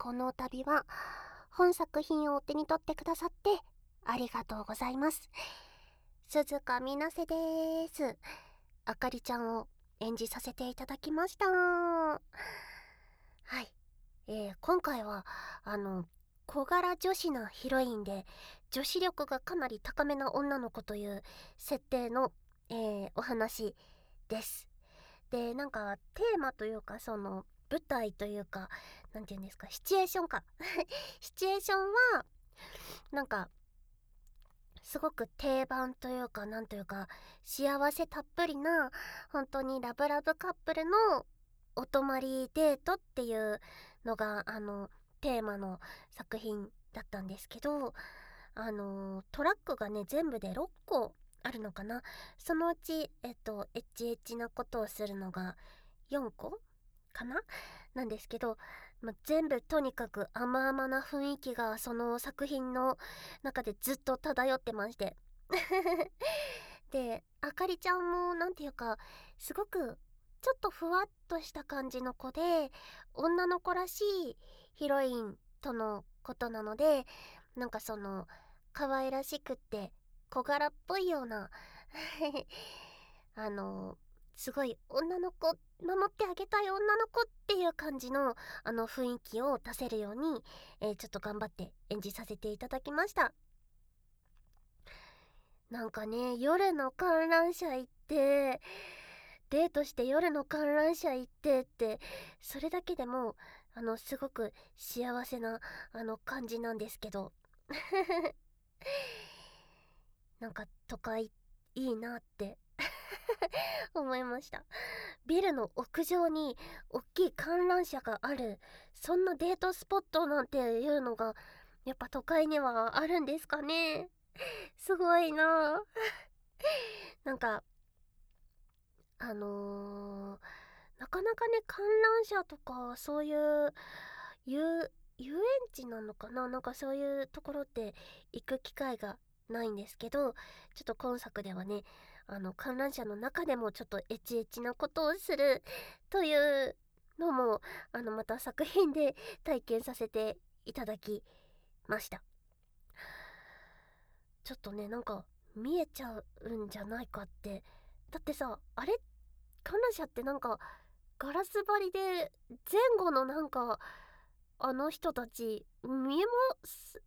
この度は本作品をお手に取ってくださってありがとうございます。鈴鹿みなせです。あかりちゃんを演じさせていただきました。はい、今回は小柄女子なヒロインで女子力がかなり高めな女の子という設定の、お話です。で、なんかテーマというか、その舞台というか、なんていうんですか、シチュエーションかシチュエーションはなんかすごく定番というか、なんというか、幸せたっぷりな本当にラブラブカップルのお泊まりデートっていうのがテーマの作品だったんですけど、トラックがね全部で6個あるのかな。そのうちエッチエッチなことをするのが4個かななんですけど、全部とにかく甘々な雰囲気がその作品の中でずっと漂ってましてで、あかりちゃんもなんていうか、すごくちょっとふわっとした感じの子で、女の子らしいヒロインとのことなので、なんかその可愛らしくって小柄っぽいようなあのすごい女の子、守ってあげたい女の子っていう感じの雰囲気を出せるように、ちょっと頑張って演じさせていただきました。なんかね、夜の観覧車行ってデートして夜の観覧車行ってって、それだけでもすごく幸せな感じなんですけどなんか都会いいなって思いました。ビルの屋上に大きい観覧車がある、そんなデートスポットなんていうのがやっぱ都会にはあるんですかね。すごいななんかなかなかね、観覧車とかそういう遊園地なのかな、なんかそういうところって行く機会がないんですけど、ちょっと今作ではね、観覧車の中でもちょっとエチエチなことをするというのもまた作品で体験させていただきました。ちょっとね、なんか見えちゃうんじゃないかって。だってさ、あれ、観覧車ってなんかガラス張りで、前後のなんかあの人たち見えます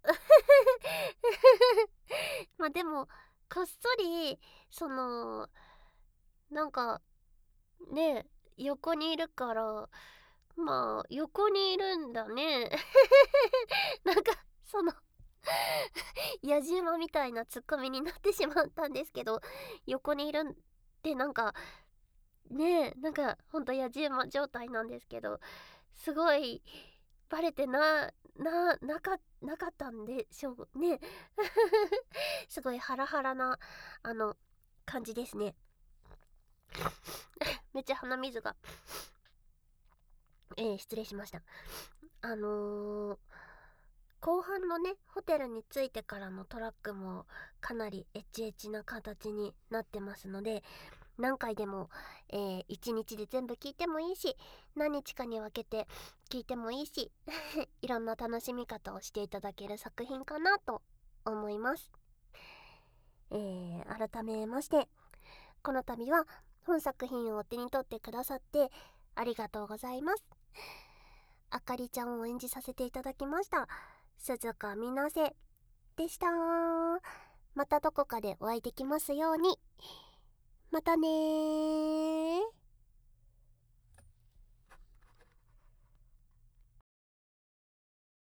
まあでもこっそりそのなんかね、横にいるから、まあ横にいるんだねなんかその野じ馬みたいなツッコミになってしまったんですけど、横にいるってなんかねえ、なんかほんと野じ馬状態なんですけど、すごいバレてなかったんでしょうねすごいハラハラな感じですねめっちゃ鼻水が失礼しました。後半のね、ホテルに着いてからのトラックもかなりエッチエチな形になってますので、何回でも、1日で全部聞いてもいいし、何日かに分けて聞いてもいいしいろんな楽しみ方をしていただける作品かなと思います。改めましてこの度は本作品を手に取ってくださってありがとうございます。あかりちゃんを演じさせていただきました鈴鹿みなせでした。またどこかでお会いできますように。またねー。